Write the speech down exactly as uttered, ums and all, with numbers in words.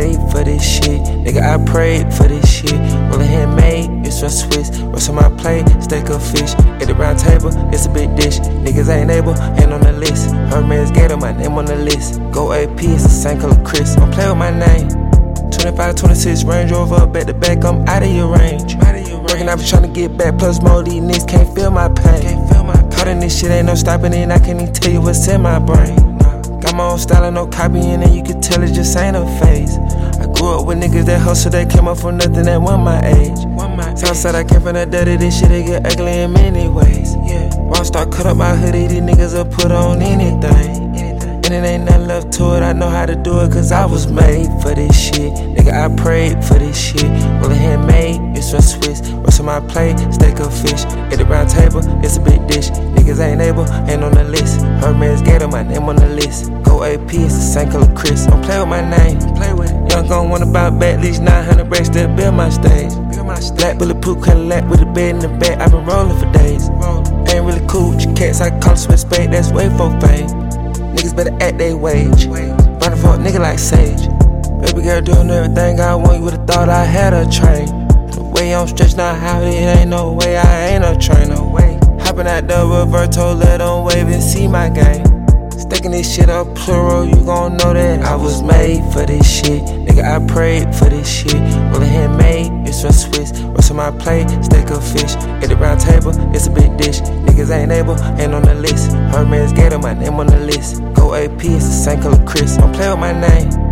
made for this shit. Nigga, I prayed for this shit. Rollin' handmade, it's from Swiss. Roast on my plate, steak of fish. At the round table, it's a big dish. Niggas ain't able, ain't on the list. Hermes Gator, my name on the list. Go A P, it's the same color Chris. Don't play with my name. twenty-five, twenty-six, Range Rover, back to back, I'm out of your range. Working, I was trying to get back, plus more these niggas can't feel my pain. Caught in this shit, ain't no stopping it, I can't even tell you what's in my brain. Got my own style and no copying, and you can tell it just ain't a phase. I grew up with niggas that hustle, they came up from nothing that won my age. Southside, I came from the dirty, this shit, they get ugly in many ways. Wall start cut up my hoodie, these niggas will put on anything. And it ain't nothing left to it, I know how to do it, cause I was made for this shit. Nigga, I prayed for this shit. Rollin' handmade, it's from Swiss. Roast on my plate, steak of fish. At the round table, it's a big dish. Niggas ain't able, ain't on the list. Hermes Gator, my name on the list. Go A P, it's the same color Chris. Don't play with my name, play with it. Young gon' wanna buy back, at least nine hundred racks to build my stage. Black bulletproof Cadillac with a bed in the back, I been rollin' for days. Ain't really cool with your cats, I call it sweat spade, that's way for fame. Niggas better act they wage. Running for a nigga like Sage. Baby girl doing everything I want, you would've thought I had a train. The way I'm stretched out, how it ain't no way I ain't a trainer. Hopping out the Roberto, let them wave and see my game. Stacking this shit up plural, you gon' know that I was made for this shit. Nigga, I prayed for this shit. Rollin' handmade, it's from Swiss. Roast on my plate, steak of fish. At the round table, it's a big dish. Niggas ain't able, ain't on the list. Hermes Gator, my name on the list. Go A P, it's the same color Chris. Don't play with my name.